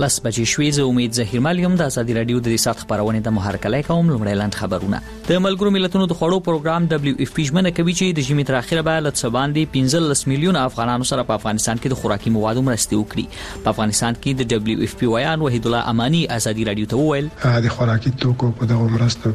لس بجې شوې. زه امید ظهیر ملیم د ازادي رادیو د سات خبرونه د محرکلای کوم. لومړی لاند خبرونه. د ملګرو ملتونو د خوړو پروګرام WFP ژمنه کوي چې د ژمي تر اخره به له څه باندې 15 میلیون افغانانو سره په افغانستان کې د خوراکي موادو مرستې وکړي. په افغانستان کې د WFP ویان وحید الله امانی ازادي رادیو ته وویل د خوراکي توکو په دغه مرستو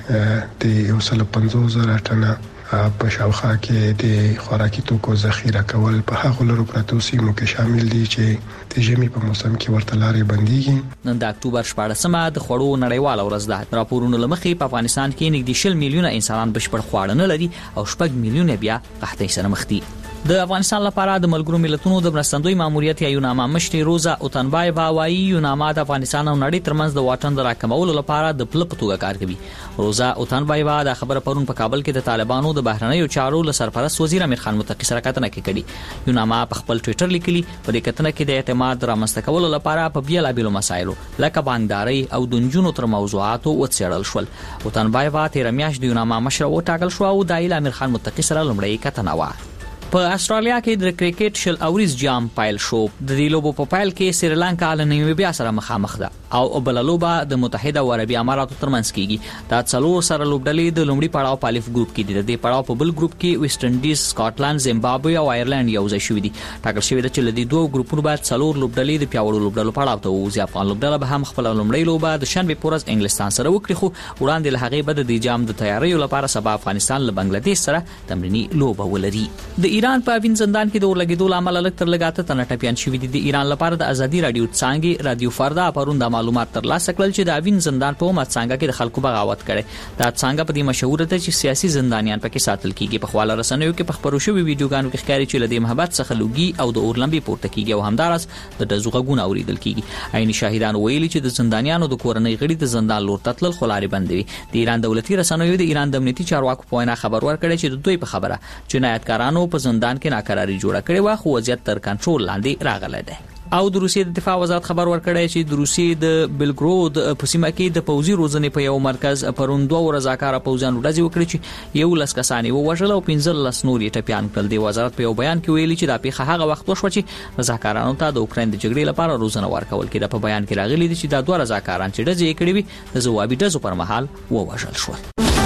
کې د 150,000 ټنه په شاوخوا کې د خوراکي توکو ذخیره کول په هغه لرو پراتو سیمو کې شامل دي چې د ژمي په موسم کې ورته لارې بنديږي. نن د اکتوبر 14مه د خوړو نړیواله ورځ ده. راپورونو لمخې په افغانستان کې نږدې 20 میلیونه انسانان بشپړ خواړه نه لري او 6 میلیونه بیا قحطۍ سره مخ دي. د افغانستان لپاره د ملګرو ملتونو د مرستندوی ماموریت یا یوناما مشري روزا اوتنبایبا وايي یوناما د افغانستان او نړۍ ترمنځ د واټن د راکمولو لپاره د پل په توګه کار کوي. روزا اوتنبایبا د خبره پرون په کابل کې د طالبانو د بهرنیو چارو له سرپرست وزیر امیر خان متقی سره کتنه کړې. یوناما په خپل ټوئیټر لیکلي په دې کتنه کې د اعتماد رامنځته کولو لپاره په بیلابیلو مسایلو لکه بانکداري او د نجونو تر موضوعاتو وڅېړل شول. اوتنبایبا تیر میاشت د یوناما مشر وټاکل شو او د امیر خان متقی سره لومړی کتنه و. په استرالیا کې د کرکټ شل اوریز جام پایل شو. د دې لوبو په پایل کې سریلانکا له نیمبیا سره مخامخ ده او بل لوبه د متحده عربي اماراتو ترمنځ کیږي. دا څلور سره لوبډلې د لومړي پړاو په الف ګروپ کې دي. د پړاو په بل ګروپ کې ویسټ انډیز، سکاټلند، زیمبابوې او آیرلند یو ځای شوي دي. ټاکل شوی دی چې لدی دوه ګروپونو بعد څلور لوبډلې د پیاوړو لوبډلو پړاو ته وځي. افغان لوبډله به هم خپل لومړی لوبه د شنبه پورز انګلستان سره وکړي، خو وړاندې له هغه بعد د جام د تیاریو لپاره سبا افغانستان له بنگلاديش سره تمرینی لوبه ولري. د ایران په وین زندان کې د ورلګیدو لامل لږ تر لږه تنه ټپيان شوی دي. د ایران لپاره د ازادي رادیو څنګه رادیو فردا پرون د معلومات ترلاسه کړل چې د اوین زندان په مت څنګه کې د خلکو بغاوت کړي. دا څنګه په دې مشهور ده چې سیاسي زندانیان پکې ساتل کیږي. په خواله رسنیو کې په خبرو شوی ویډیوګانو کې ښکاري چې لدې محبت څخه لوګي او د اورلمبي پورته کیږي او همدارس د دزوغونه اوریدل کیږي. عین شاهدان ویلي چې د زندانیانو د کورنۍ غړي د زندان لور تتل خلاري بندوي. د ایران دولتي رسنیو د ایران د امنیتي چارواکو په وینا خبر ورکړي چې د دوی په خبره جنایتکارانو په زندان کې ناکراری جوړه کړې و، خو وضعیت تر کنټرول لاندې راغلی دی. او د روسیې د دفاع وزارت خبر ورکړی چې د روسیې د بلګرود په سیمه کې د پوځي روزنې په یو مرکز پرون 2 رضاکار پوځیان ډزې وکړي چې یو لس کسان ووژل او 15 نور یې ټپيان کړل. د وزارت په یو بیان کې ویلي چې دا پیښه هغه وخت وشوه چې رضاکارانو ته د اوکراین د جګړې لپاره روزنه ورکول کېده. په بیان کې راغلي دي چې دا 2 رضاکاران چې ډزې کړې وي د ځوابي ډزو پر مهال ووژل شول.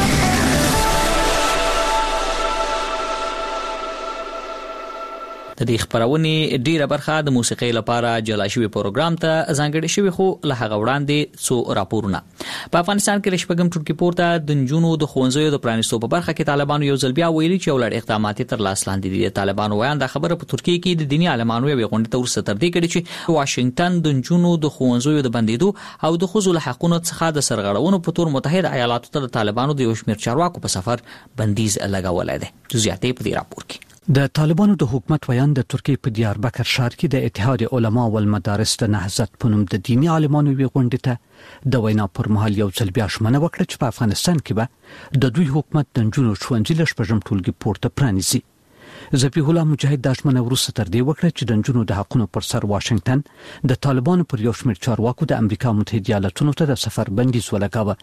د دې خبرونه ډیره برخه د موسیقۍ لپاره جلا شوی پروګرام ته ځانګړی شوی، خو له هغه وړاندې څو راپورونه. په افغانستان کې رشپګم ټولګي پورته د نجونو د خوندزیو د پرانیستو په برخه کې طالبانو یو ځل بیا ویلي چې ولړ اقدامات تر لاس لاندې دي. طالبانو وایي دا خبره په ترکیه کې د دینی عالمانو یو غونډه ته ورسته تر دې کړي چې واشنگټن د نجونو د خوندزیو د بندیدو او د خزو له حقونو څخه د سرغړونو په تور متحده ایالاتو ته د طالبانو د یو شمېر چارواکو په سفر بندیز لګولای دی. جزئیات په دې راپور کې. د طالبانو د حکومت ویان د ترکیه په دیاربکر ښار کې د اتحاد علما او المدارس د نهضت په نوم د دینی عالمانو وی غونډه ته د وینا پر مهال یو ځل بیا شمنه وکړه چې په افغانستان کې به د دوی حکومت د نجونو ښوونځي له شپږم ټولګي پورته پرانیزي. ذبیح الله مجاهد د شمنه ورسته تر دې وکړه چې د نجونو د حقونو پر سر واشنگټن د طالبانو پر یو شمېر چارواکو د امریکا متحده ایالاتونو ته د سفر بندیز ولګاوه.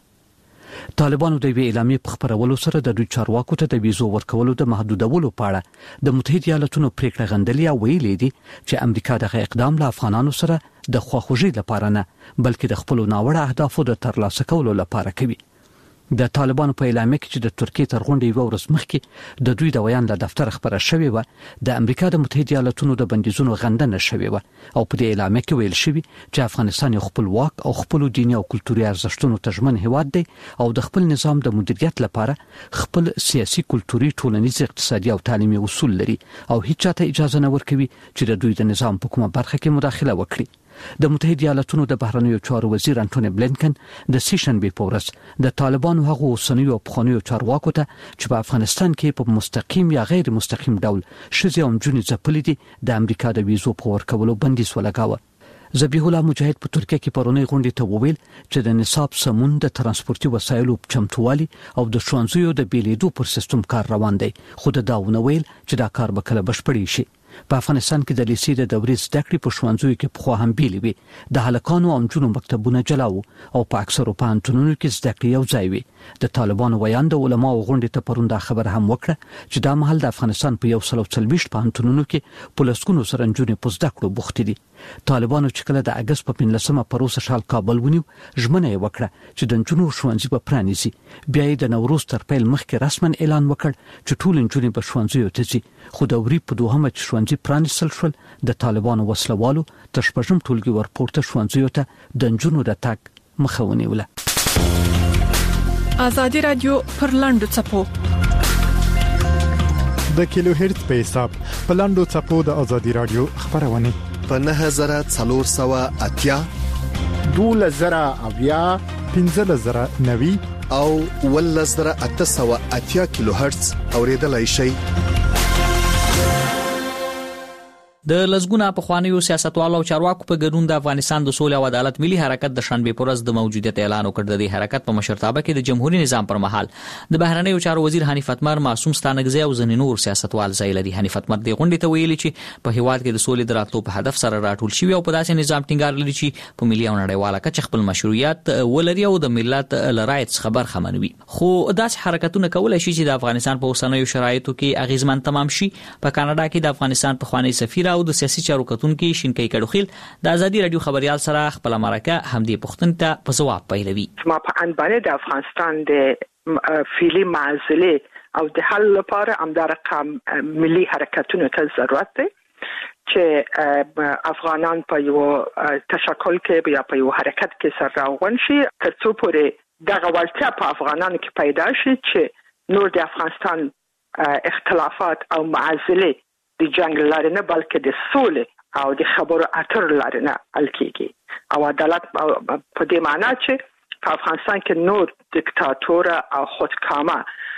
طالبانو د وی اعلامیه په خبرولو سره د دوی چارواکو ته د ویزو ورکولو د محدودولو په اړه د متحده ایالاتونو پریکړه غندلې او ویلي دي چې امریکا دغه اقدام له افغانانو سره د خواخوږي لپاره نه بلکې د خپل ناوړه اهدافو د ترلاسه کولو لپاره کوي. د طالبانو په اعلامیه کې چې د ترکیه تر غونډې یو ورځ مخکې د دوی د ویان له دفتر خبره شوې و د امریکا د متحده ایالاتونو د بندیزونو غندنه شوې و او په دې اعلامیه کې ویل شوی چې افغانستان یو خپلواک او خپل دیني او کلتوري ارزښتونو ته ژمن هیواد دی او د خپل نظام د مدیریت لپاره خپل سیاسي، کلتوري، ټولنیز، اقتصادي او تعلیمي اصول لري او هیڅ چاته اجازه نه ورکوي چې د دوی د نظام په کومه برخه کې مداخله وکړي. د متحده ایالاتونو د بهرنیو چارو وزیر انټونی بلینکن د سیشنبه په ورځ د طالبانو هغو اوسنیو او پخوانیو چارواکو ته چې په افغانستان کې په مستقیم یا غیر مستقیم ډول ښځې او نجونې ځپلې دي د امریکا د ویزو په ورکولو بندیز ولګاوه. ذبیح الله مجاهد په ترکیه کې پرونی غونډې ته وویل چې د نصاب سمون، د ترانسپورتي وسایلو چمتووالي او د ښوونځیو د بیلیدو پر سیستم کار روان دی، خو دا ونه ویل چې دا کار به کله بشپړ شي. په افغانستان کې د لیسې د دورې زده کړې په ښوونځیو کې پخوا هم بیلې وي. د هلکانو او نجونو مکتبونه جلا وو او په اکثرو پوهنتونونو کې زده کړې یو ځای وي. د طالبانو ویان د علماو غونډې ته پرون دا خبر هم وکړه چې دا مهال د افغانستان په 140 پوهنتونونو کې په لسګونو سره نجونې په زده کړو بوختې دي. طالبانو چې کله د اگست په 15مه پروسه شال کابل ونیو، ژمنه یې وکړه چې د نجونو ښوونځي به پرانیزي. بیا یې د نوروز تر پیل مخکې رسماً اعلان وکړ چې ټول نجونې به ښوونځیو ته ځي. خو د وري په دوهمه چې ښوونځي پرانیستل شول، د طالبانو وسلوالو تر شپږم ټولګي ورپورته ښوونځیو ته د نجونو د تګ مخه ونیوله. آزادي رادیو پر لاندو چپو د کیلو هرتز په حساب په لاندو چپو د آزادي رادیو خبرونه په 9480 12090 15090 او 11880 کیلو هرتز اوریدلای شئ. د لزګونه په خوانیو سیاستوالو او چارواکو په ګډون د افغانستان د سولې او عدالت ملي حرکت د شنبه پورز د موجودیت اعلان وکړ. د حرکت په مشرتابه کې د جمهوریت نظام پر مهال د بهرنیو چارو وزیر حنیف اتمر، معصوم ستانکزی او ځینې نور سیاستوال ځای لري. حنیف اتمر د غونډې ته ویلي چې په هیواد کې د سولې د راتلو په هدف سره راټول شوی او په داسې نظام ټینګار لري چې په ملي او نړیواله کچه خپل مشروعیت ولري او د ملت لرایت خبر خمنوي. خو داسې حرکتونه کولای شي چې د افغانستان په اوسنیو شرایطو کې اغیزمن تمام شي. په کاناډا کې د افغانستان په خوانی سفیر او د سیاسي چارو کتونکي شینکای کډوخیل د آزادي رادیو خبريال سره خپل مرکه همدې پوښتنه ته په جواب پیلوي. ما په ان باندې د افغانستان د فعلی معزله او د حل لپاره همدا رقم ملي حرکتونو ته ضرورت دی چې افغانان په یو تشکل کې یا په یو حرکت کې سره راغون شي ترڅو پورې دغه ورته په افغانانو کې پیدا شي چې نور د افغانستان اختلافات او معزله د جنگ لاره نه بلکې د سولې او د خبرو اترو لاره نه حل کیږي او عدالت په دې معنی چې په افغانستان کې نور دیکتاتوره او خودکامه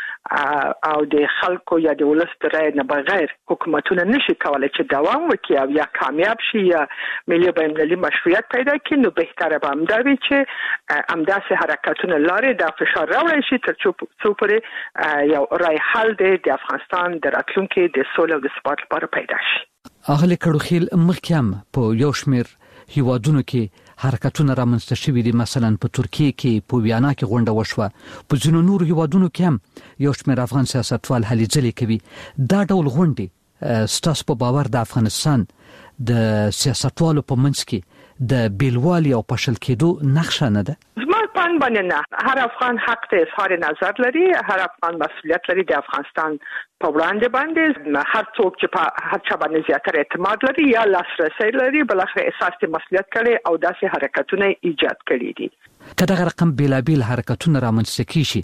او د خلکو یا د ولس رای نه بغیر حکومتونه نشي کولای چې دوام وکړي او یا کامیاب شي یا ملي بین‌المللي مشروعیت پیدا کړي. نو بهتره به همدا وي چې همداسې حرکتونه لارې د فشار راوړي شي ترڅو پورې یو رای حل د افغانستان د راتلونکي د سولې او د ثبات لپاره پیدا شي. اغلی کډوخیل مخکې په یو شمېر هیوادونو کې حرکتونه رامنځته شوي دي. مثلا په ترکیه کې په ویانا کې غونډه وشوه. په ځینو نورو هیوادونو کې هم یو شمېر افغان سیاستوال هلې ځلې کوي. دا ډول غونډې ستاسو په باور د افغانستان د سیاستوالو په منځ کې د بیلوالي او پاشل کېدو نقشه نه ده؟ زما په باندې نه. هر افغان حق ته اظهار نظر لري، هر افغان مسؤلیت لري د افغانستان په وړاندې باندې. هر څوک چې په هر چا باندې زیاتره اعتماد لري یا لاسرسي لري بلخره احساس د مسؤلیت کړي او داسې حرکتونه ایجاد کړي دي. که دغه رقم بیلابیل حرکتونه رامنځته کیږي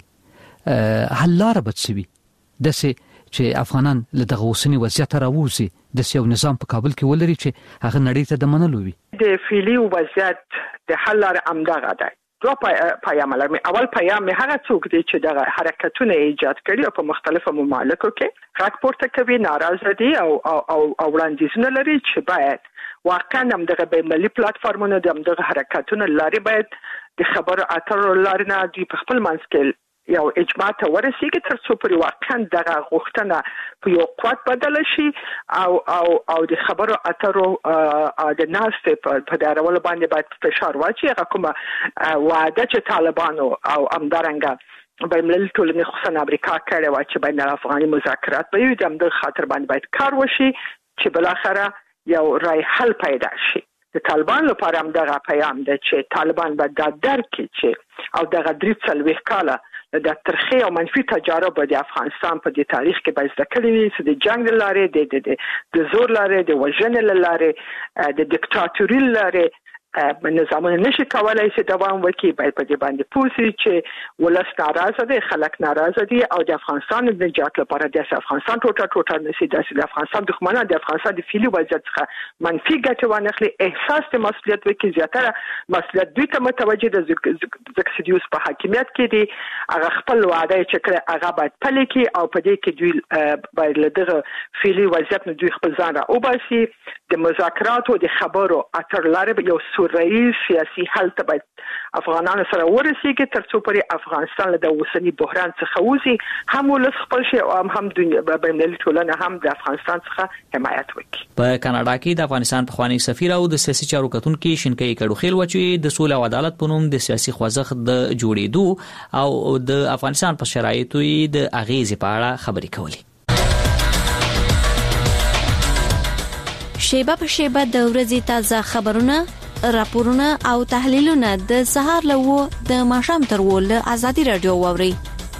حل لاره به څه وي؟ داسې چې افغانان له دغه اوسنی وضعیت راووځي، د یو نظام په کابل کې ولري چې هغه نړۍ ته د منلو وي. د فعلی وضعیت د حل لاره همدغه ده. دو پیام لرم. اول پیام هغه څوک دی چې دغه حرکتونه ایجاد کړي او په مختلفو ممالکو کې غږ پورته کوي، ناراضه دي او وړاندیزونه لري چې باید واقعا هم دغه بین‌المللي پلیټفارمونه دغه حرکتونه لري باید د خبرو اترو لارې نه دوی په خپل منځ کې یو اجماع ته ورسیږي ترڅو پورې واقعا دغه غوښتنه په یو قوت بدل شي او د خبرو اترو د ناستې په دارول باندې باید فشار واچي. هغه کومه وعده چې طالبانو او همدارنګه بین‌المللي ټولنې خصوصا امریکا کړې و چې بین الافغاني مذاکرات به وي، د خاطر باندې باید کار وشي چې بالاخره یو رای حل پیدا شي. د طالبان لپاره هم دغه پیام دی چې طالبان به دا درک کړي چې او دغه 3 کاله د ترخی او منفي تجارب د افغانستان په دې تاریخ کې به زده کړي چې د جنگ لاره د زور لاره د وژنې لاره د دیکتاتوري لاره نظامونه نشي کولای چې دوام وکړي. باید په دې باندې پوښي چې ولس ناراضه دي، خلک ناراضه دي او د افغانستان د نجات لپاره د افغانستان ټوټه نشي د افغانستان دښمنان د افغانستان د فعلی وضعیت څخه منفي ګټه وانخلي. احساس د مسؤلیت وکړي، زیاتره مسؤلیت دوی ته متوجه د زکسیدیوس په حاکمیت کې دي. هغه خپل وعده چې کړه هغه باید پلي کړي او په دې کې دوی باید له دغه فعلی وضعیت نه دوی خپل ځان را وباسي. د مذاکرات او د خبرو اتر لاره یو مشروعي سیاسي حل ته باید افغانانو سره ورسیږي ترڅو پرې افغانستان له اوسنی بحران څخه وځي، هم ولس خپل شي او هم دنیا بینالمللي ټولنه هم د افغانستان څخه حمایت وکړي. په کاناډا کې د افغانستان پخوانی سفیر او د سیاسي چارو کتونکو شینکای کډوخیل وچی د سولې او عدالت په نوم د سیاسي خوځښت د جوړېدو او د افغانستان په شرایطو د اغیزې په اړه خبرې کولې. شیبه په شیبه د ورځې تازه خبرونه، راپورونه او تحلیلونه د سهار له د ماښام تر ول آزادي رادیو واوري.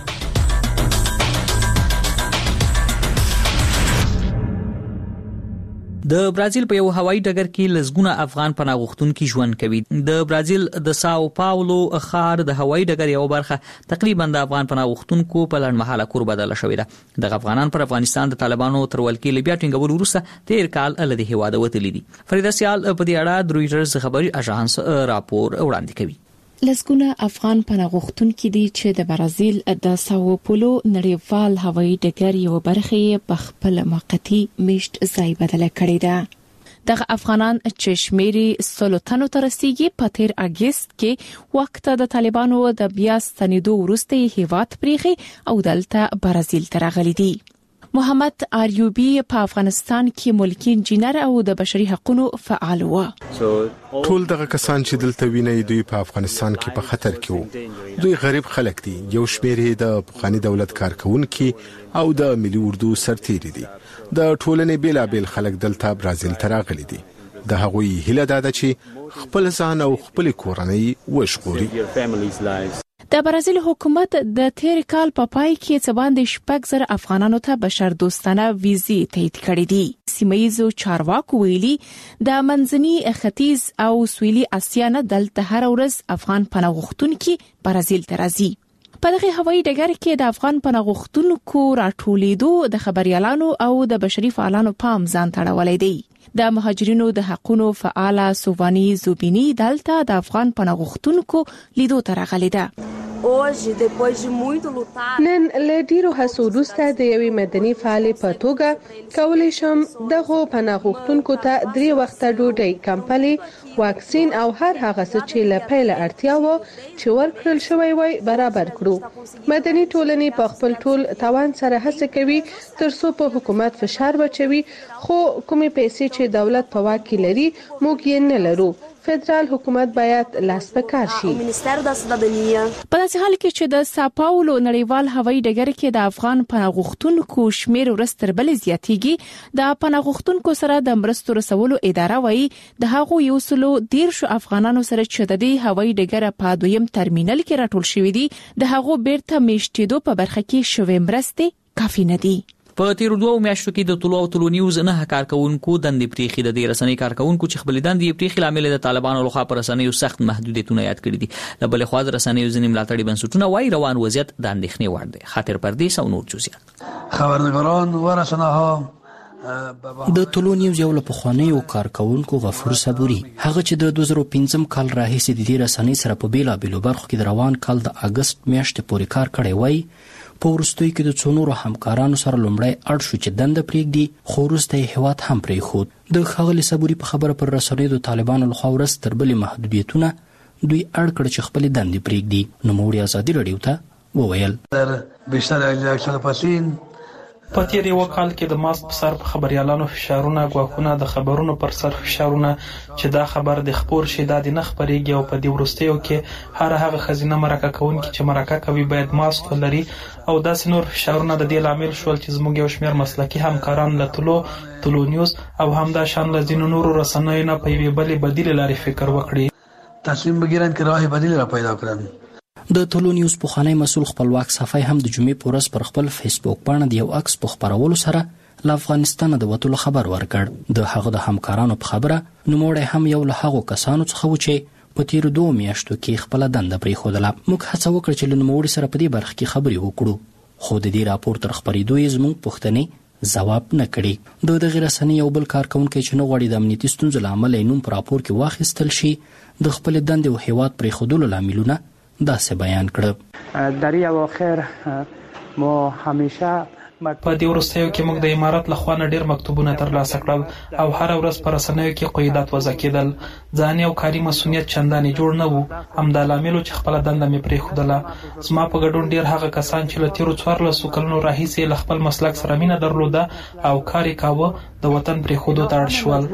د برازیل په یو هوایي ډګر کې لزګونه افغان پناه غوښتونکي ژوند کوي. د برازیل د ساو پاولو ښار د هوایي ډګر یو برخه تقریبا د افغان پناه غوښتونکو په لړمحاله کور بدله شوې ده. د افغانان پر افغانستان د طالبانو تر ولکې لبیا ټینګول وروسته تیر کال له هیواده وتلي دي. فریدا سیال په دې اړه د رویټرز خبري اژانس راپور وړاندې کوي. لسګونه افغان پناه غوښتونکي دي چې د برازیل د ساو پولو نړیوال هوایي ډګر یو برخه په خپل موقتی میشت ځای بدله کړی ده. دغه افغانان چې شمیري سلطنو تر رسیدي په تیر اگست کې وخت د طالبانو د بیا ستنېدو وروسته هیواد پریخي او دلته برازیل ته راغلي دي. محمد آریوبی په افغانستان کې ملکی انجینر او د بشري حقوقو فعال و. ټول دغه کسان چې دلته ویني دوی په افغانستان کې په خطر کې وو. دوی غریب خلک دي. یو شمېر د پخوانی دولت کارکونکي او د ملي اردو سرتیري دي. د ټولنې بیلابیل خلک دلته برازیل ته راغلي دي. د هغوی هیله ده چې خپل ځان او خپل کورنۍ وژغوري. د برازیل حکومت د تیر کال په پای کې څه باندې 6,000 افغانانو ته بشر دوستانه ویزې تایید کړې دي. سیمایي چارواکو ویلي د منځني ختیځ او سویلي اسیا نه دلته هر ورځ افغان پناه غوښتونکي برازیل ته راځي. په دغه هوایي ډګر کې د افغان پناه غوښتونکو راټولېدو د خبريالانو او د بشري فعالانو پام ځان تړولې دی. د مهاجرینو د حقوقو فعال سوبانی زوبینی دلته د افغان پناه غوښتونکو لیدو ته راغلی ده. نن له ډیرو هڅو وروسته د یوې مدني فعالې په توګه کولی شم دغه پناه غوښتونکو ته 3 وخته ډوډۍ، کمپلې، واکسین او هر هغه څه چې له پیله اړتیا و چې ورکړل شوی وای برابر کړو. مدني ټولنې په خپل ټول توان سره هڅه کوي ترڅو په حکومت فشار واچوي، خو کومې پیسې چې دولت په واک کې لري موږ یې نه لرو. فدرال حکومت باید لاس په کار شي. په داسې حال کې چې د ساپاولو نړیوال هوایي ډګر کې د افغان پناه غوښتونکو شمیر ورستر بل زیاتېږي، د پناه غوښتونکو سره د مرستو رسولو اداره وایي د هغو 113 افغانانو سره چې د دې هوایي ډګر په دویم ترمینل کې راټول شوي دي د هغو بیرته میشتېدو په برخه کې شوې مرستې کافي نه دي. په تیر 2 میاشتو کې د طلوع نیوز نه کارکونکو دندې پریخي د رسنۍ کارکونکو چې خپل دندې پریخي لامل د طالبانو لخوا پر رسنیو سخت محدودیتونه یاد کړی دي. د بل خوا د رسنیو ځینې ملاتړي بنسټونه وايي روان وضعیت د اندېښنې وړ دی. خاطر پردیس او نور جزئیات. خبرنگاران و رسناها د طلوع نیوز یو له پخوانیو کارکونکو غفور صبوري هغه چې د 2015 کال راهیسې د دې رسنۍ سره په بیلابیلو برخو کې د روان کال د اگست میاشتې پورې کار کړی وای. په وروستیو کې د څو نورو همکارانو سره لومړی اړ شو چې دنده پرېږدي، خو وروسته یې هیواد هم پرېښود. د ښاغلي صبوري په خبره پر رسنیو د طالبانو لخوا ورځ تر بلې محدودیتونه دوی اړ کړ چې خپلې دندې پرېږدي. نوموړي ازادي راډیو ته وویل په تیر یو کال کې د ماسک په سر په خبريالانو فشارونه، غواخونه د خبرونو پر سر فشارونه چې دا خبر د خبر شي د نه خبريږي او په دې ورستیو کې هر هغه خزینه مرکه کوونکي چې مرکه کوي باید ماسک ولري او داس نور فشارونه د دې لامل شول چې زموږ یو شمېر مسلکي همکاران له طلوع نیوز او همدا شان له ځینو نورو رسنیو نه په یوې بلې بدیل لارې فکر وکړي، تصمیم بګیرن چې راه بدیل را پیدا کړي. د طلوع نیوز پخوانی مسول خپلواک صفای هم د جمعې په ورځ پر خپل فیسبوک باندې د یو عکس په خبرولو سره له افغانستان د وټولو خبر ورکړ. د هغه د همکارانو په خبره نوموړی هم یو له هغو کسانو څخه و چې په تیر 2 میاشتو کې خپل دنده پرېښودله. موږ هڅه وکړه چې له نوموړي سره په دې برخه کې خبرې وکړو، خو د دې راپور تر خبرېدو یې زموږ پوښتنې ځواب نه کړي. د دغې رسنۍ یو بل کارکونکی چې نه غواړي د امنیتي ستونزو له امله یې نوم په راپور کې واخیستل شي د خپلې دندې او هیواد پرېښودلو لاملونه داسې بیان کړه. در این اواخر ما همیشه په دې وروستیو کې موږ د امارت لخوا نه ډیر مکتوبونه ترلاسه کړل او هر ورځ په رسنیو کې قیودات وضع کېدل. ځاني او کاري مسؤلیت چندانې جوړ نه و. همدا لامل چې خپل دنده مې پرېښودله. زما په ګډون ډیر هغه کسان چې له تیرو 14 کلونو راهیسې له خپل مسلک سره مینه درلوده او کار یې کاوه د وطن پرېښودو ته اړ شول.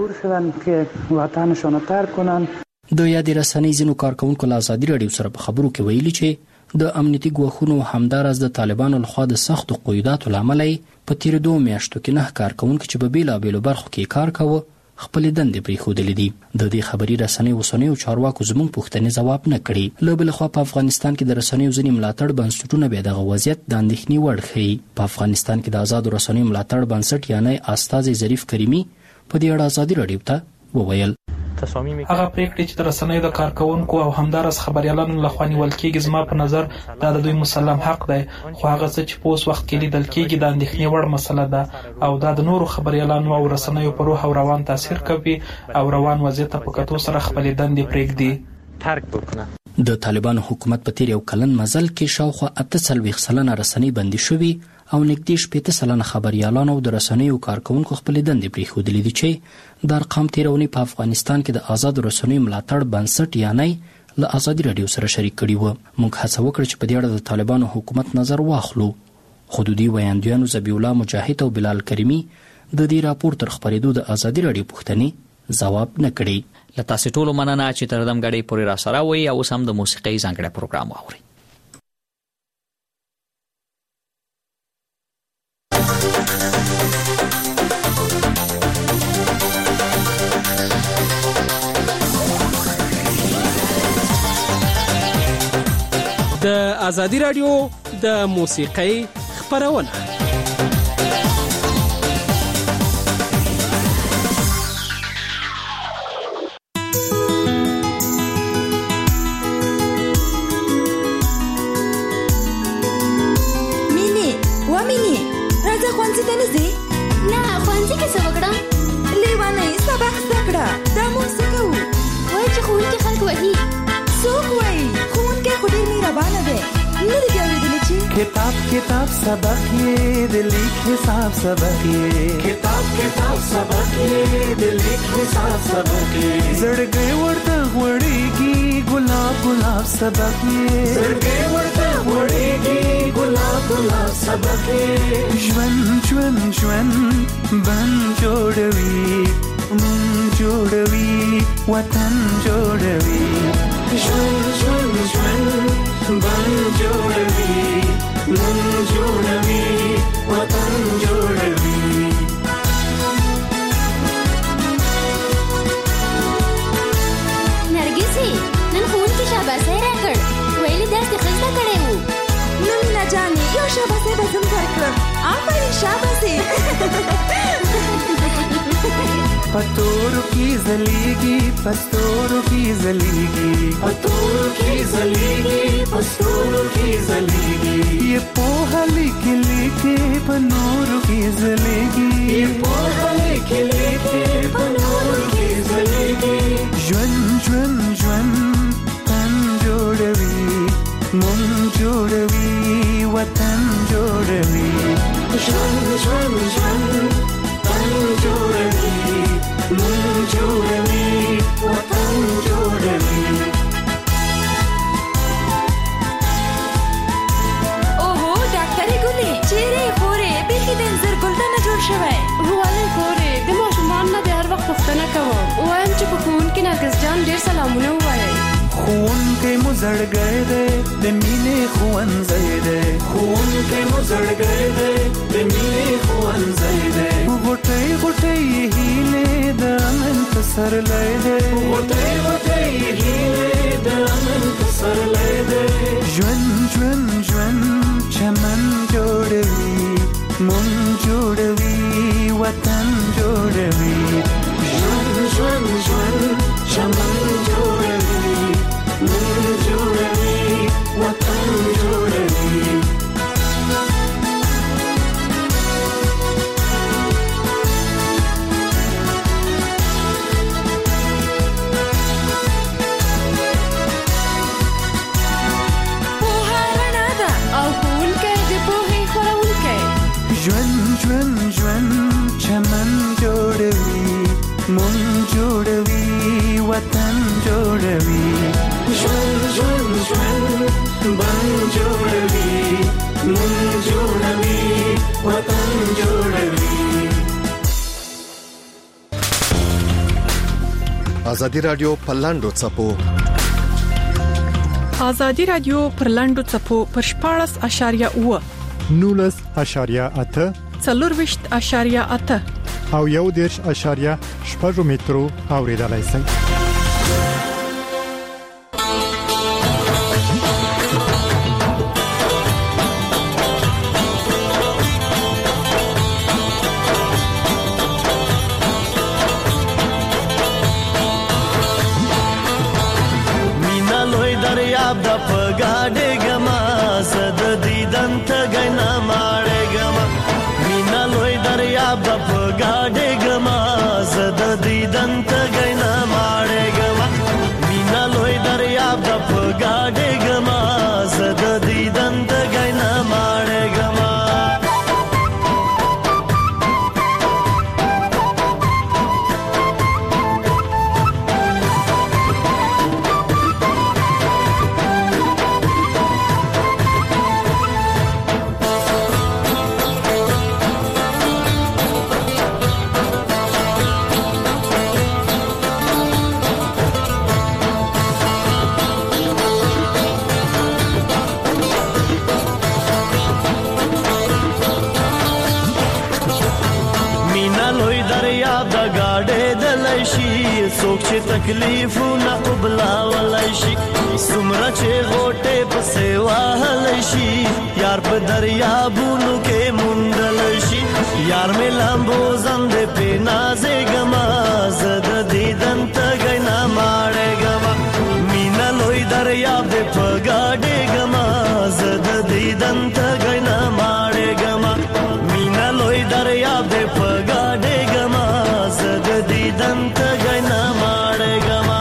د یادې رسنۍ ځینو کارکونکو له ازادي راډیو سره په خبرو کې ویلي چې د امنیتي ګواښونو همداراز د طالبانو لخوا د سختو قیوداتو له امله په تیرو 2 میاشتو کې 9 کارکونکو چې په بېلابېلو برخو کې کار کاوه خپلې دندې پرېښودلې دي. د دې خبري رسنۍ اوسنیو چارواکو زموږ پوښتنې ځواب نه کړي. له بلې خوا په افغانستان کې د رسنیو ځینې ملاتړ بنسټونه بیا دغه وضعیت د اندېښنې وړ ښیي. په افغانستان کې د آزادو رسنیو ملاتړ بنسټ یعنی استازی ظریف کریمي په دې اړه ازادي راډیو ته وویل هغه پریکړې چې د رسنیو د کارکونکو او همدارس خبريالانو لخوا نیول کېږي زما په نظر دا د دوی مسلم حق دی، خو هغه څه چې په اوس وخت کې لیدل کېږي د اندېښنې وړ مسله ده او دا د نورو خبريالانو او رسنیو په روح او روان تاثیر کوي او روان وضعیت په کتو سره خپلې دندې پرېږدي. د طالبانو حکومت په تیر یو کلن مزل کې شاوخوا 48 سلنه رسنۍ بندي شوي او نږدې 80 سلنه خبريالانو او د رسنیو کارکونکو خپلې دندې پرېښودلې دي چې د ارقام تیرونې په افغانستان کې د آزادو رسنیو ملاتړ بنسټ یعنی له ازادي راډیو سره شریک کړي وو. موږ هڅه وکړه چې په دې اړه د طالبانو حکومت نظر واخلو. حدودي ویاندویانو ذبیح الله مجاهد او بلال کریمي د دې راپور تر خبرېدو د ازادي راډیو پوښتنې ځواب نه کړي. له تاسو ټولو مننه چې تر دم غړي پورې را سره وي او سم د موسیقي ځانګړی پروګرام واوري. د ازادي راډیو د موسیقۍ خبرونه किताब सबक ये दिल हिसाब सबक ये किताब सबक ये दिल हिसाब सबक ये जड़ गए वर्ता वड़ेगी गुलाब सबक ये जड़ गए वर्ता वड़ेगी गुलाब सबक ये ज्वन बन जोड़वी मन जोड़वी वतन जोड़वी ज्वन बन जोड़वी मन जोड़वी वतन जोड़वी. नरगिसी नन खून की शाबाशी राकड़ वैली दर्द खिस्सा करे हूँ नम न जाने यो शाबाशी बसम करकर आफरी शाबाशी पतोरू की जलीगी पस्तोरू की जलीगी पतोरू की जलीगी पस्तोरू की जलीगी ये पोहा लिखे लिखे पनोरू की जलीगी ये पोहा लिखे लिखे पनोरू की जलीगी ज्वन ज्वन ज्वन तन जोड़वी मन जोड़वी वतन जोड़वी ज्वन ज्वन ज्वन तन जोड़वी मन जोड़वी वतन जोड़वी. ओहो डाक्टरी गुली चेहरे खोरे बेखी दنزر ګلدانه جوړ شوی والله خورې د ماشومان نه د هر وخت پوښتنه کوم وایم چې په خون کې نرګس جان ډیر سلامونه وایي خون کې مزړ گئے دے د مینې خوان زیده خون کې مزړ گئے دے د مینې خوان زیده غټي غټي هیله د امن سر لای دے غټي غټي هیله د امن سر لای دے ژوند ژوند ژوند چمن جوړوي مون جوړوي وطن جوړوي ژوند ژوند ژوند چمن جوړوي मन जोड़वी वतन जोड़वी. पोहा रना दा او خون کې د پوهې خورون کې ژوند ازادي رادیو پلاندو چپو ازادي رادیو پرلندو چپو پر 14.8 19.8 40.8 او 1.8 مترو اوریدلای شئ. د پګاډې ګما زد دیدن ته غنا ماړې ګما مینا لوی دریاب د پګاډې ګما زد دیدن ته غنا ماړې ګما مینا لوی دریاب د پګاډې ګما زد دیدن ته غنا ماړې ګما څوک چې تکلیفونه قبلولای شي سمره چې غوټه په سیوا هلای شي یار په دریابونو کې مونډل شي یار مې لامبو زند په نازې ګما زد دیدن ته غنا ماړې ګما مینا لوی دریاب دې په ګاډې ګما زد دیدن ته غنا ماړې ګما مینا لوی دریاب دې په ګاډې ګما زد دیدن ته غنا ماړې ګما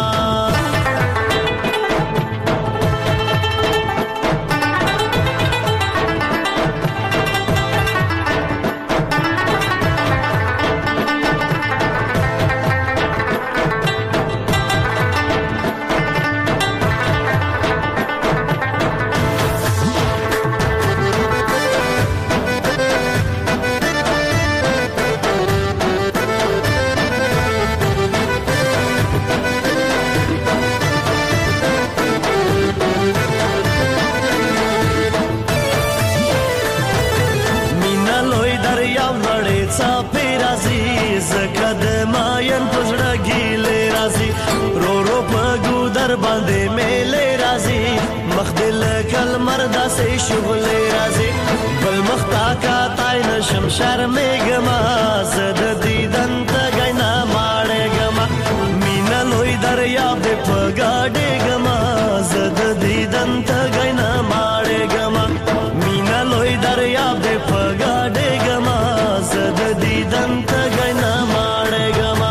باندې میلې راځي مخدل کل مردا سي شغلې راځي بل مختا کا تای نشم شرمې ګما زد دیدن ته غنا ماړې ګما مینا لوی دریاب دې په ګاډې ګما زد دیدن ته غنا ماړې ګما مینا لوی دریاب دې په ګاډې ګما زد دیدن ته غنا ماړې ګما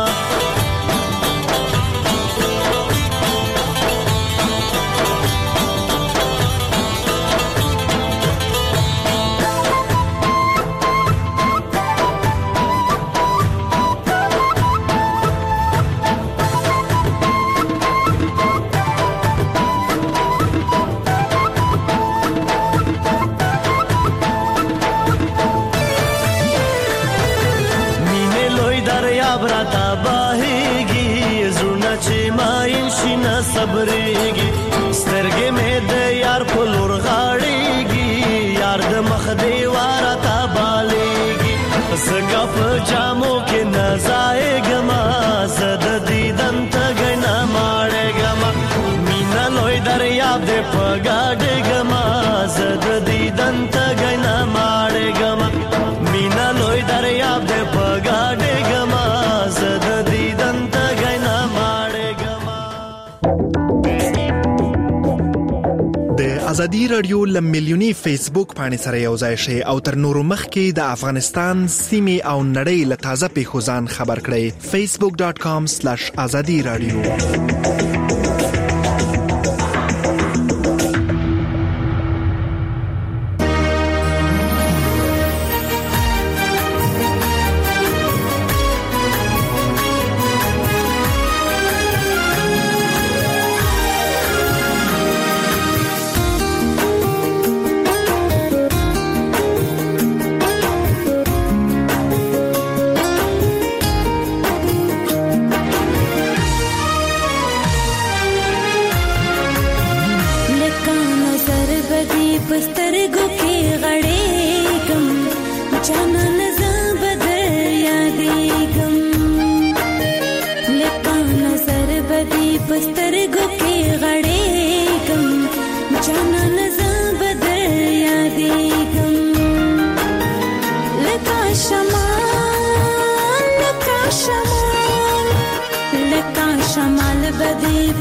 صبرېږي سترګې مې د یار په لور غاړېږي یار د مخ دیواره تا بالېږي زګه په جامو کې نازایږما زد دیدن ته غنا ماړېږما مینا لوی دریاب دې په ګاډېږما زد دیدن ته غنا ماړېږما مینا لوی دریاب دې په ګاډېږما زد دیدن ته غنا ماړېږما ازادي رادیو لملیونی فیسبوک باندې سره یو ځای شي او تر نورو مخکې د افغانستان سیمې او نړۍ له تازه پیښو ځان خبر کړئ facebook.com/azadi radio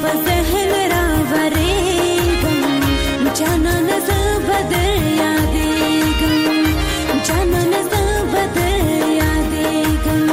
په ذهن راورېږم جانانه زه به در یادېږم جانانه زه به در یادېږم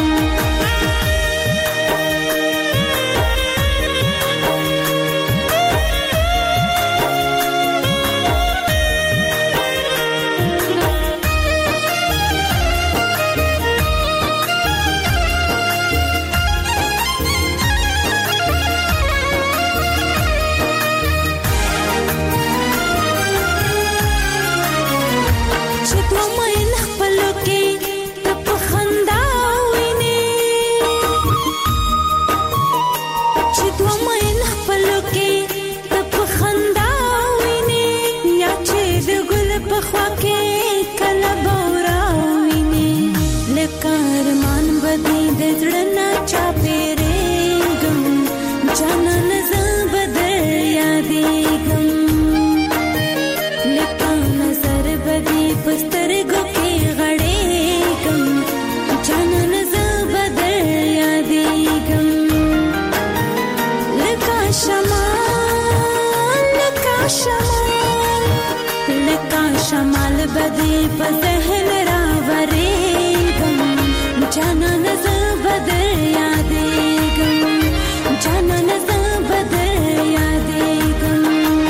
شمال بدی په ذهن راورېږم جانانه زه به در یادېږم جانانه زه به در یادېږم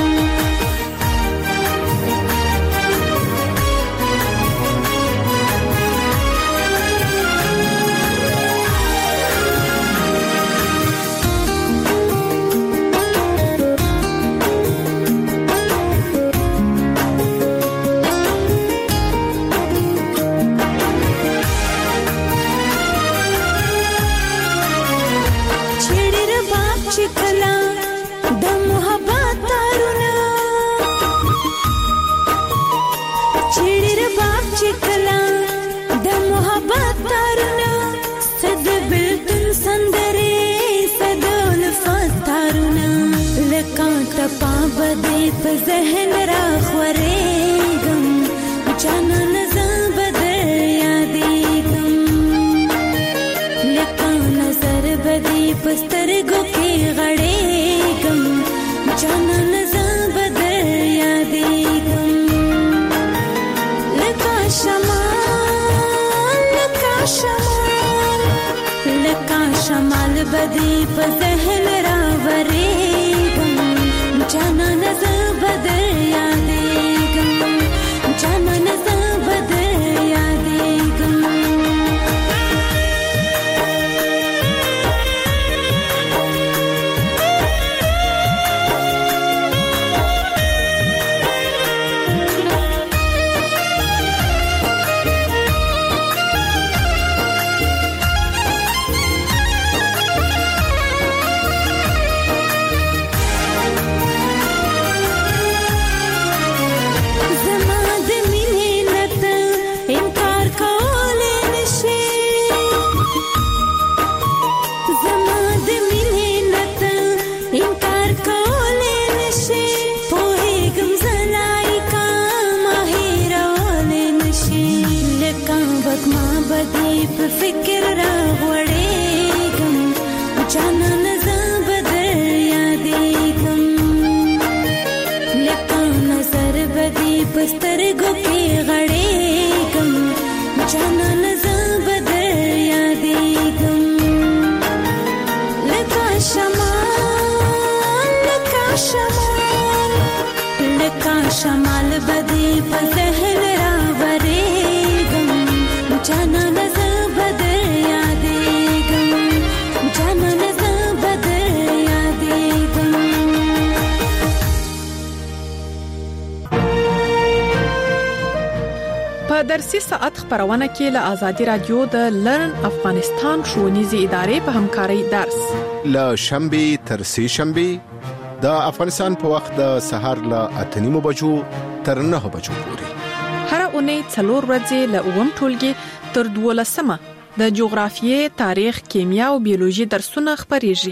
بدی په ذهن راخورېږم جانانه زه به در یادېږم لکه نظر بدی په سترګو کې غړېږم جانانه زه به در یادېږم لکه شمال لکه شمال بدی په ذهن راورېږم جانانه زه به در یادېږم جانانه زه به در یادېږم فکر راغړېږم جانانه زه به در یادېږم لکه نظر بدی په سترګو کې غړېږم جانانه زه به در یادېږم لکه شمال بدی په ذهن راورېږم جانانه زه به در یادېږم جانانه زه به در یادېږم په درسي ساعت خبرونه کې له آزادي رادیو د لرن افغانستان ښوونیزې ادارې په همکارۍ درس له شنبه تر سه شنبه د افغانستان په وخت د سهار له 8:30 بجو تر 9 بجو پورې هر اونۍ 4 ورځې له 9 ټولګي تر 12 د جغرافیې، تاریخ، کیمیا او بیولوژي درسونه خبرېږي.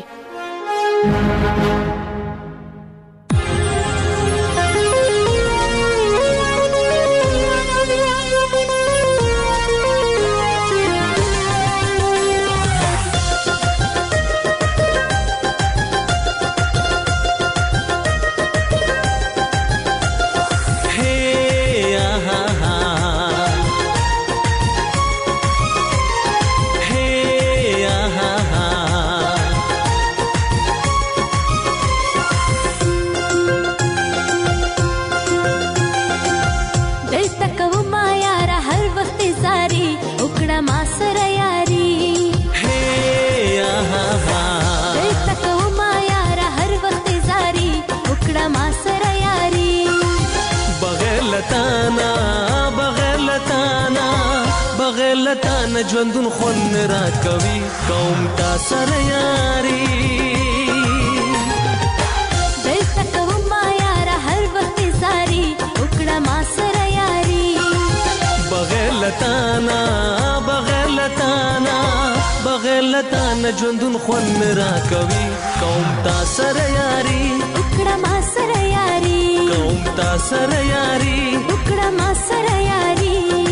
بغیر تا نه ژوندون خوند را کوي کوم تا سره یاري دلته کوم یار هر وخت ساري وکړه ما سره یاري بغیر تا نه ژوندون خوند را کوي کوم تا سره یاري وکړه ما سره یاري کوم تا سره یاري وکړه ما سره یاري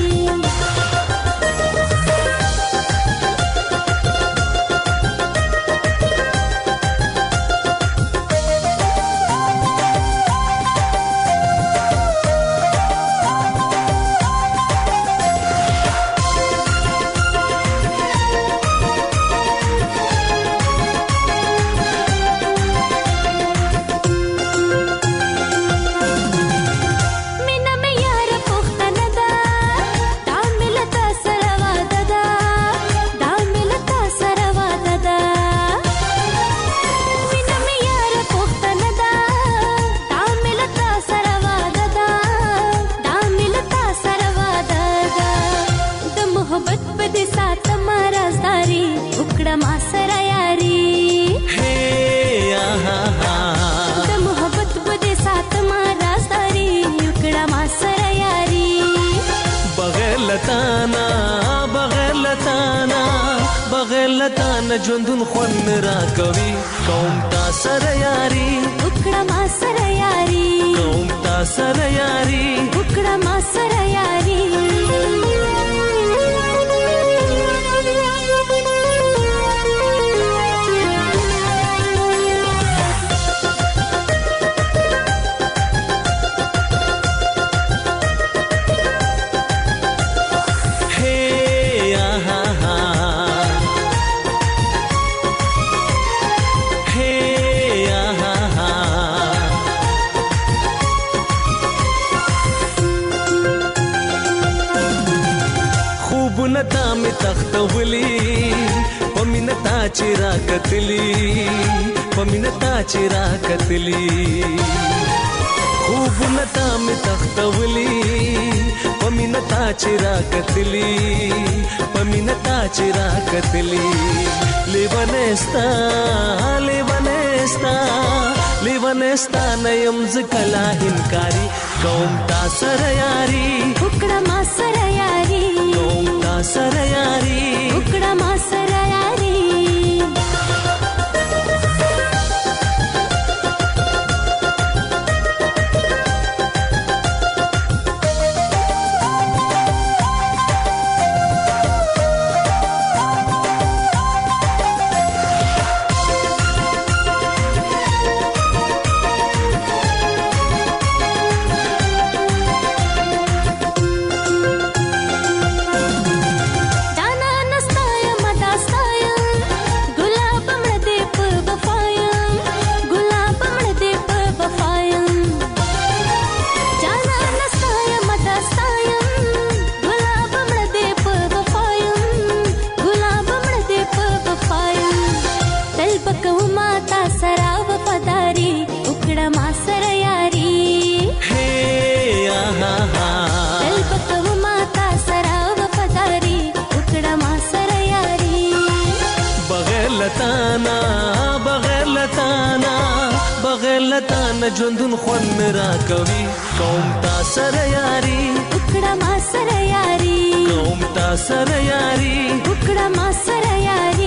ژوندون خوند را کوي کوم تا سره یاري وکړه ما سره یاري کوم تا سره یاري وکړه ما سره یاري تا می تختولی پمینتا چیرا کتلی پمینتا چیرا کتلی خوب نتا می تختولی پمینتا چیرا کتلی پمینتا چیرا کتلی لیوانستا لیوانستا لیوانستا نیم زکلا هنکاری کوم تا سره یاري وکړه ما سره یاري کوم تا سره یاري وکړه ما سره یاري ژوندون خوند را کوي کوم تا سره یاري وکړه ما سره یاري کوم تا سره یاري وکړه ما سره یاري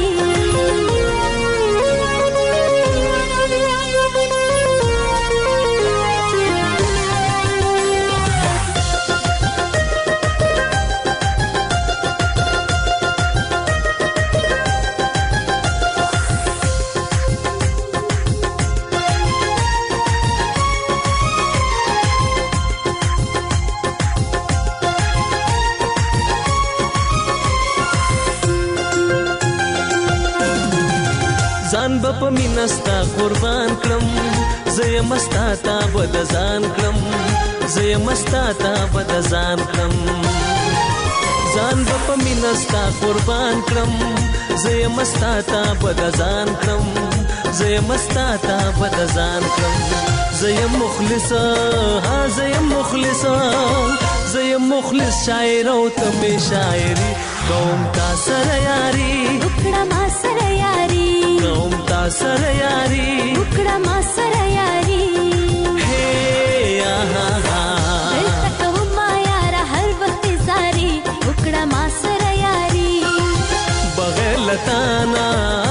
ځان په مینستا قربان کړم زه مستا تا بد ځان کړم زه مستا تا بد ځان کړم ځان په مینستا قربان کړم زه مستا تا بد ځان کړم زه مستا تا بد ځان کړم زه مخلص ها زه مخلص شاعر او ته شاعري کوم تا سره یاري وکړه ما سره یاري کوم تا سره یاري وکړه ما سره یاري هي آها دلته کوم ما یاره هر وخت زاري وکړه ما سره یاري بغیر لتانا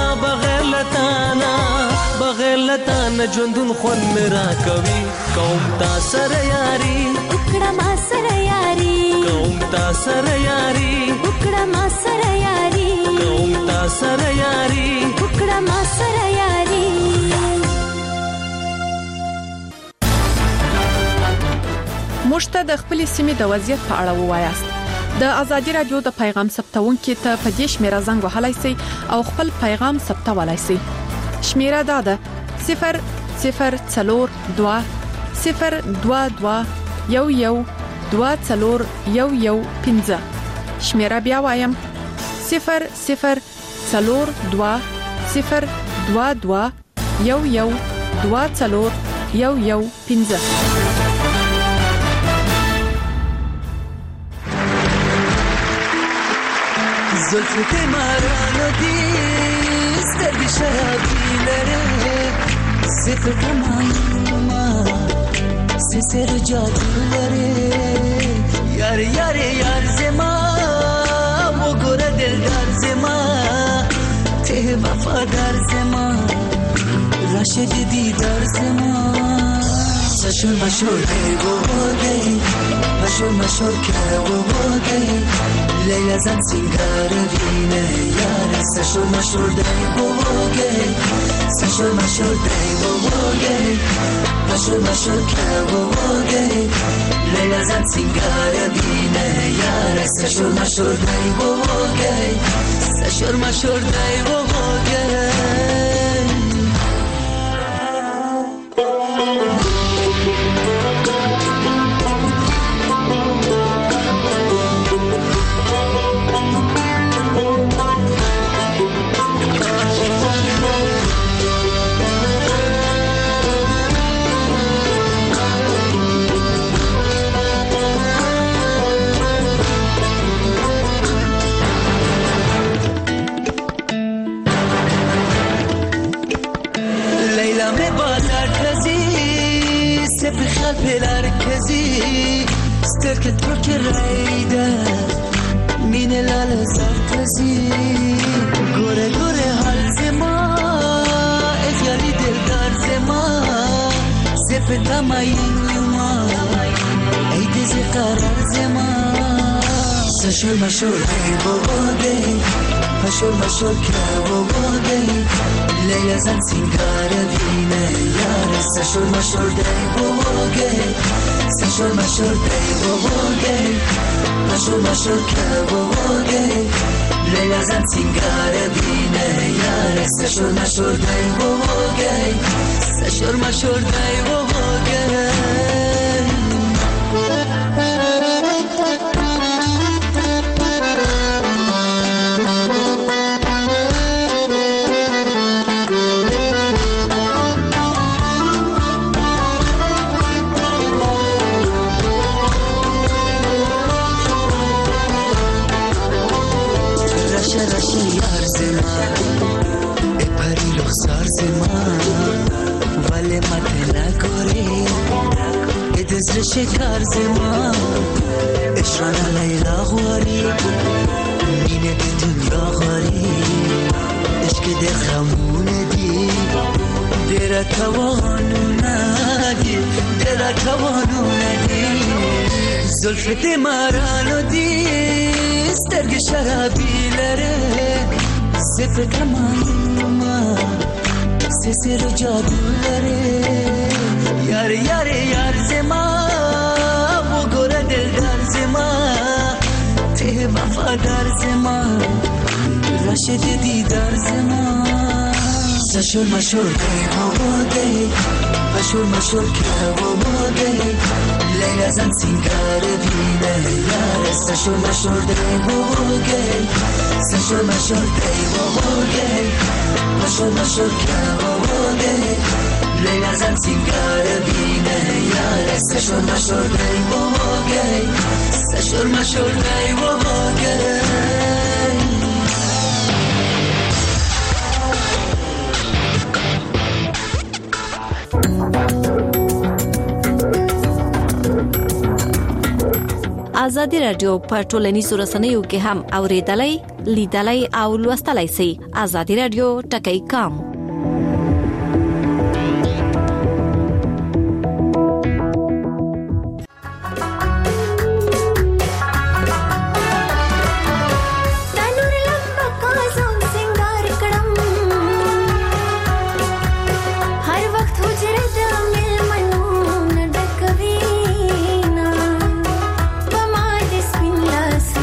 ژوندون خون میرا کوي کوم تا سره یاري وکړه ما سره یاري کوم تا سره یاري وکړه ما سره یاري کوم تا سره یاري وکړه ما سره یاري موږ ته د خپل سیمې د وضعیت په اړه ووایاست د ازادي رادیو د پیغام ثبتونکو ته په دې شمیره زنګ وهلای شئ او خپل پیغام ثبتولای شئ شمیره دا ده 002 022 شمیره بیا وایم 002 زلفت مرانو دی سترگی شرابی لره صفت مایما سر جادو لره یار یار یار زما و گره دل در زما ته وفادار زما راشد دیدار زما مشهور مشهور ہے وہ ہو گئی مشهور مشهور کیا وہ ہو گئی لیلا زن سنگار دینه یار مشهور مشهور ہے وہ ہو گئی مشهور مشهور ہے وہ ہو گئی مشهور مشهور کیا وہ ہو گئی لیلا زن سنگار دینه یار مشهور مشهور ہے وہ ہو گئی مشهور مشهور ہے وہ ہو گئی سترکت رو که رایده مینه لال زرتزی گوره گوره حال زما اخیالی دلدار زما زفتا مایما ای دیزی قرار زما سشور مشور ای بابا گی مشور مشور که بابا گی لیلا زن سینگار دینه یار سشور مشور دی بابا گی مشهور مشهور دی بابا گی مشهور مشهور که بابا گی لیلا زن سینگار دینه یار مشهور مشهور دی بابا گی مشهور مشهور دی بابا گی شکر زما اشران لیلا غواری مینه به دنیا غواری عشق دل خمونه دی دره توانو ندی دره توانو ندی زلفت مرانو دی سترگ شرابی لره صفت مایما سر جادو لره یار یار یار زما وفادار زما راشد دیدار زما مشهور مشهور دی بابا گی مشهور مشهور که بابا گی لیلا زن سینگار دینه یار مشهور مشهور دی بابا گی مشهور مشهور دی بابا گی مشهور مشهور که بابا گی لیلا زن سینگار دینه یار مشهور مشهور دی بابا گی مشهور مشهور دی بابا گی ازادي رادیو په ټولنیزو رسنیو کې هم اوریدلای، لیدلای او لوستلای شئ. ازادي رادیو ټکی کام.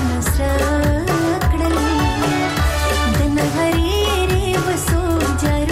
जर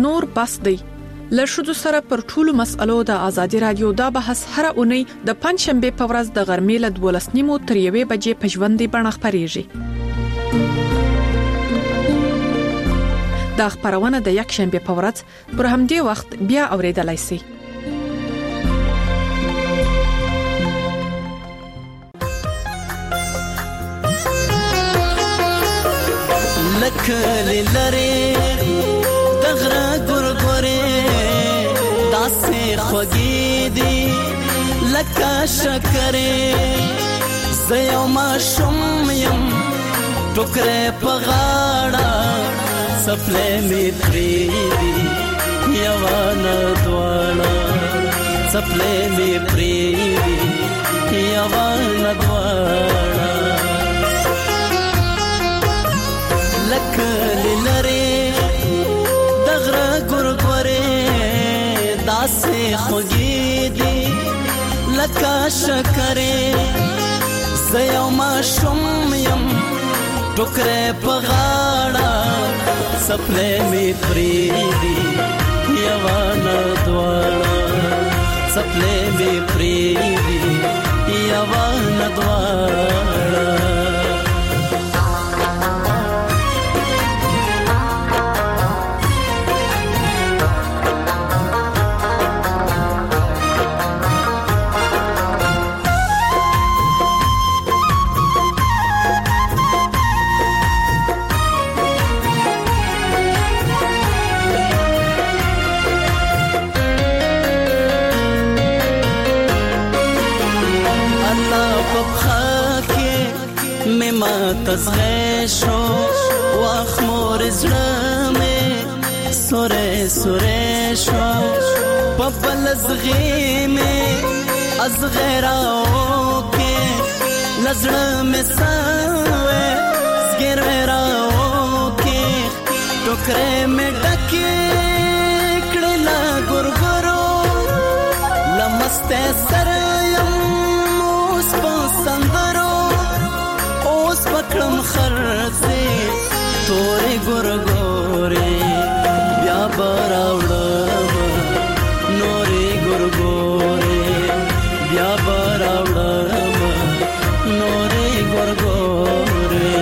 نور بس دی. له ښځو سره پر ټولو مسألو د ازادي رادیو دا بحث هر اونۍ د پنځشنبه په ورځ د غرمې له 12:30 تر 1 بجې په ژوندۍ بڼه خپرېږي. دا خبرونه د یک شنبه په ورځ پر همدې وخت بیا اوریدلای شئ. لکه لری دغره ګورګورې داسې خوږې دي لکه شکرې زه یو ماشوم یم ټوکرې په غاړه څپلۍ مې پرېږدي یوه نه دواړه څپلۍ مې پرېږدي یوه نه دواړه لکه لری دغره ګورګورې داسې خوږې دي لکه شکرې زه یو ماشوم یم ټوکرې په غاړه څپلۍ مې پرېږدي یوه نه دواړه څپلۍ مې پرېږدي یوه نه دواړه تزغه شو واخ مور زړه مې سورې سورې شو په بل زغې مې ازغراو کې لزړه مې سوې زګراو کې ټوکرې مې ډکې کړه لا ګورګورو لمسته سره یم اوس په سندرو پکړم خرڅه تورې ګورګورې بیا براوړم نورې ګورګورې بیا براوړم نورې ګورګورې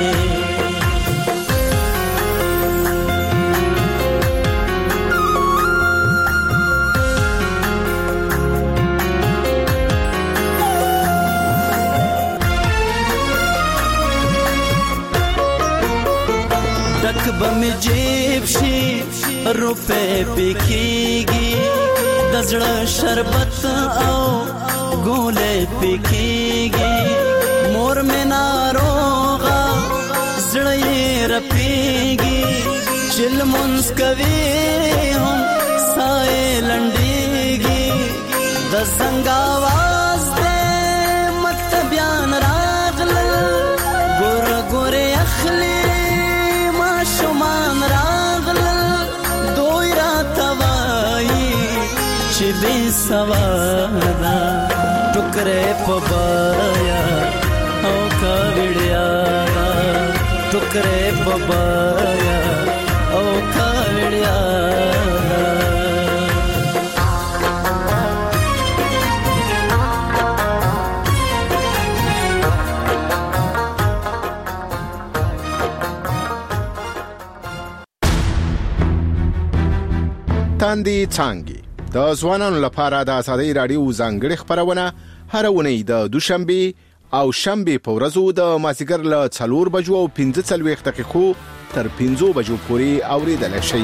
بم جیب شي روپے پکېږي د زړه شربت او ګولې پکېږي مور مې ناروغه زړه یې رپېږي چې لمونځ کوي هم سایې لنډېږي د زنګ آواز دې مت بیان راغلل ګور ګورې اخلي شمان راغلل دوی را توایی چې بې سوادا ټوکرې په بایا او کاوړیا ټوکرې په بایا او کاوړیا تاندې څانګې د ځوانانو لپاره د ازادي رادیو ځانګړي خبرونه هر اونۍ د دوشنبه او شنبه په ورځو د مازیګر له 4 بجو او 15 دقیقو تر 15 بجو پورې اوریدل شي.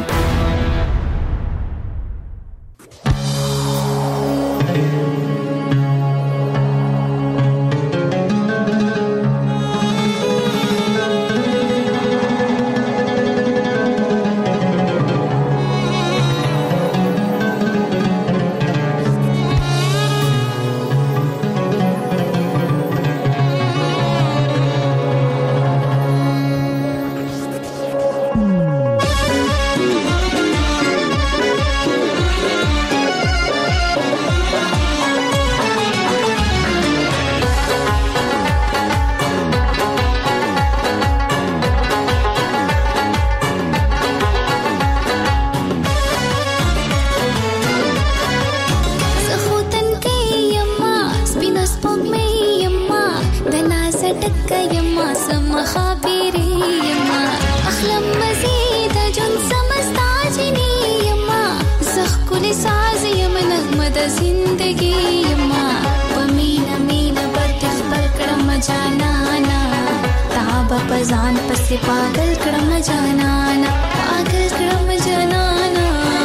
کایما سم خبرې یما اخلم مزید جون سمستا جنی یما زخ کل ساز یم نغمه د زندگی یما پمینا مینا بد خبر کړم جانانا تاب پزان پس پاگل کړم جانانا پاگل کړم جانانا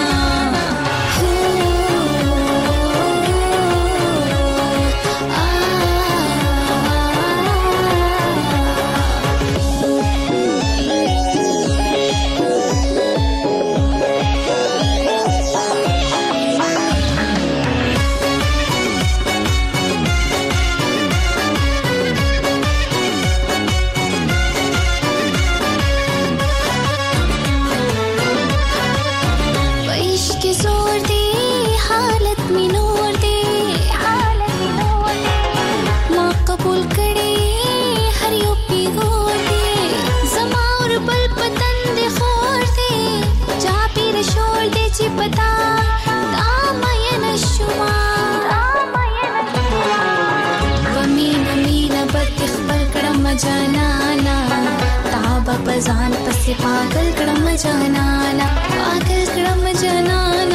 جانانا تاب پزان پس پاگل کړم جانانا پاگل کړم جانانا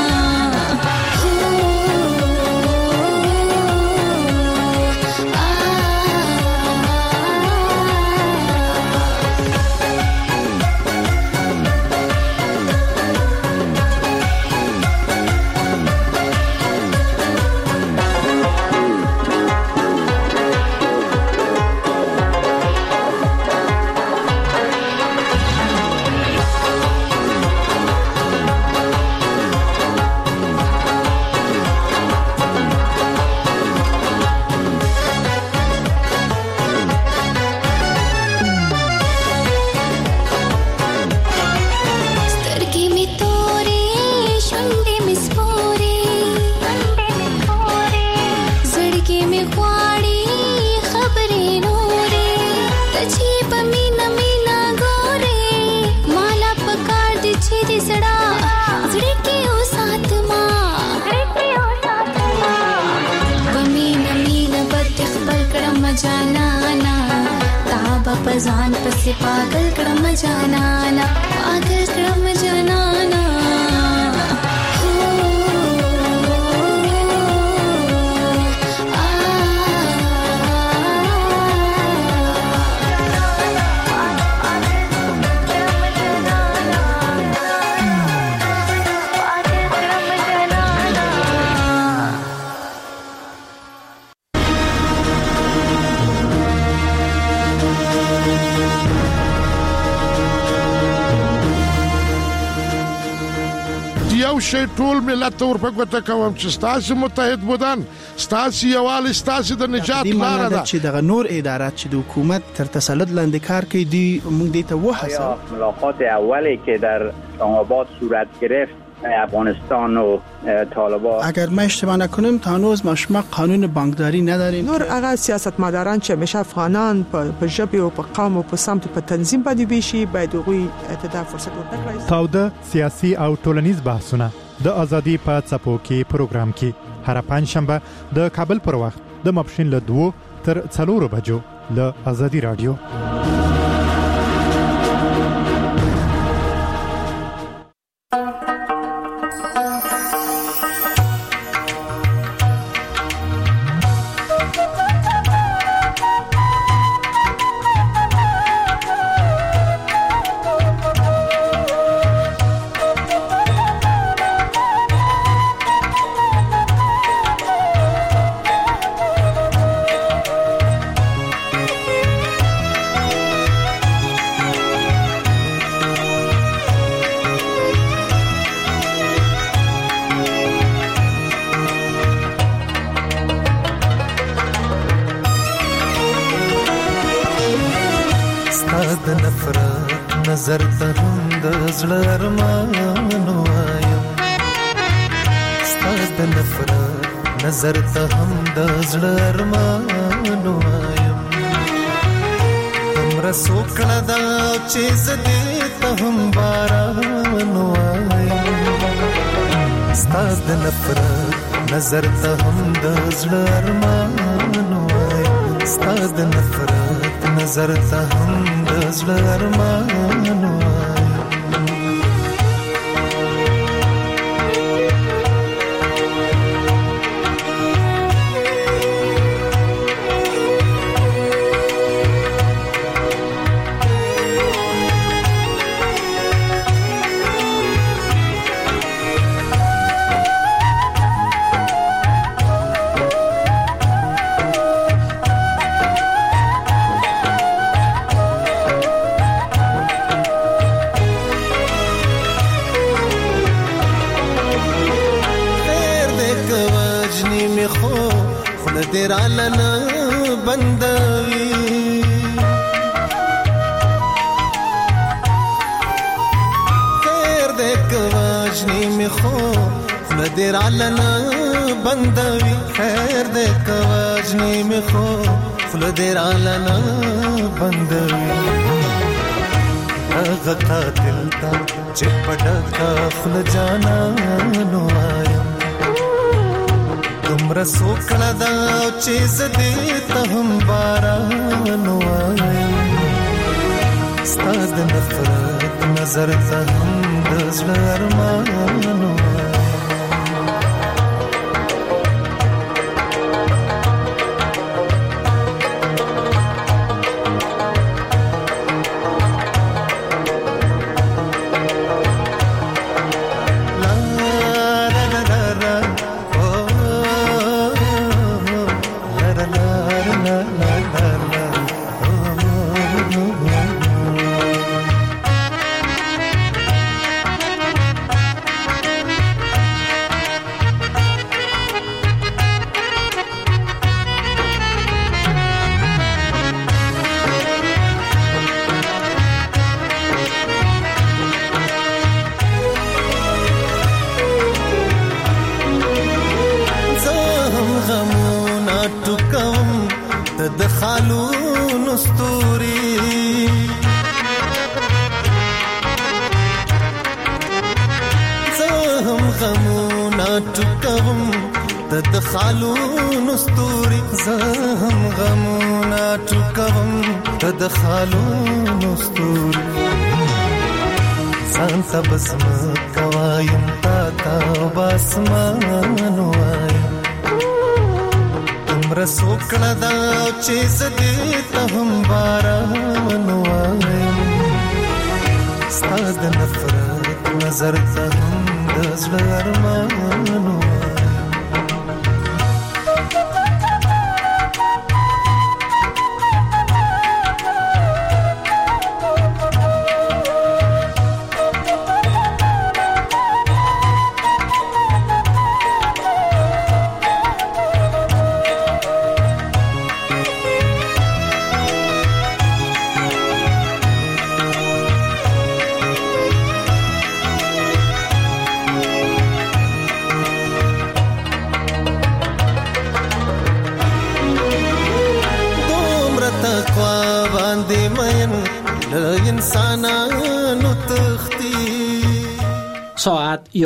پزان پس پاگل کړم جانانا پاگل کړم جانانا شي ټول ملت ورپګوته کوم چې ستاسو متحد بودن ستاسو یوال ستاسو د نجات لار ده چې دغه نور ادارات چې د حکومت تر تسلط لاندې کار کوي دی موږ دې ته وحسه ملاقات اولی که در اسلام‌آباد صورت گرفت افغانستان و طالبان اگر ما اشتباه نکنیم تا هنوز ما شما قانون بانکداری نداریم نور هغه سیاستمداران چې همیشه افغانان په ژبه او په قوم او په سمت په تنظیم باندې بيشي باید غوي ته فرصت ورکړي. تاوده سیاسي او ټولنیز بحثونه د ازادي په څپو کې پروګرام کې هر پنځشنبه د کابل پر وخت د ماپښین له 2 تر 4 بجو له ازادي رادیو. نظر ته هم د زړه ارمانو وایم ستاسو د نفرت نظر ته هم د زړه ارمانو وایم همرا سوکړه دا چې زدې ته هم باران وایم ستاسو د نفرت نظر ته هم د زړه ارمانو وایم ستاسو د نفرت نظر ته هم د زړه ارمان وای तेरा लना बंदवी खैर देख वाजनी में खो तेरा लना बंदवी खैर देख वाजनी में खो तेरा लना बंदवी अगता दिल का चिपटा का फुल जाना नो आया तुमरा सोकड़ा दा चीज दे तहम बारान आए स्ताद नफरत नजर तहम दज़्ल अरमान आए تدخلون اسطوري زهم غمونا تكهم تدخلون اسطوري زهم غمونا تكهم تدخلون اسطوري سانتا بسم كوايم تاتا باسمان وايم رسوکړه دا چې زدي ته هم باران وایم ستاد نفرت نظر ته هم د زړه ارمان وایم ساعت